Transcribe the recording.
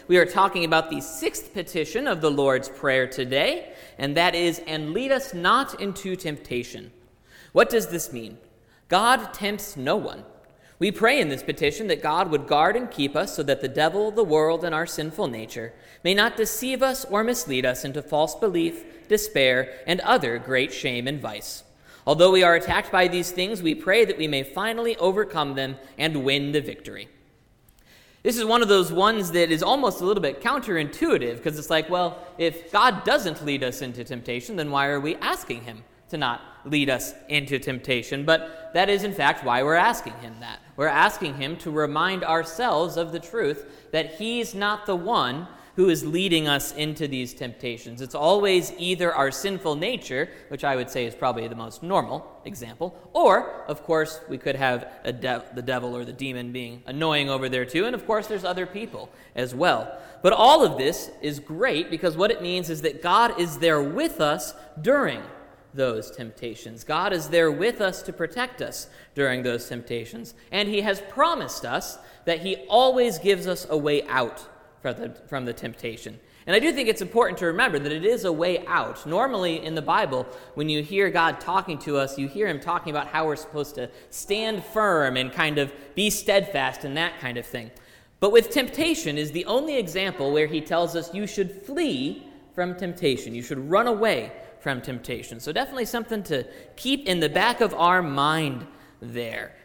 We are talking about the sixth petition of the Lord's Prayer today, and that is, "And lead us not into temptation." What does this mean? God tempts no one. We pray in this petition that God would guard and keep us so that the devil, the world, and our sinful nature may not deceive us or mislead us into false belief, despair, and other great shame and vice. Although we are attacked by these things, we pray that we may finally overcome them and win the victory. This is one of those ones that is almost a little bit counterintuitive, because it's like, well, if God doesn't lead us into temptation, then why are we asking him to not lead us into temptation? But that is, in fact, why we're asking him that. We're asking him to remind ourselves of the truth that he's not the one who is leading us into these temptations. It's always either our sinful nature, which I would say is probably the most normal example, or, of course, we could have the devil or the demon being annoying over there too, and of course there's other people as well. But all of this is great because what it means is that God is there with us during those temptations. God is there with us to protect us during those temptations, and he has promised us that he always gives us a way out from the temptation. And I do think it's important to remember that it is a way out. Normally in the Bible, when you hear God talking to us, you hear him talking about how we're supposed to stand firm and kind of be steadfast and that kind of thing. But with temptation is the only example where he tells us you should flee from temptation. You should run away from temptation. So definitely something to keep in the back of our mind there.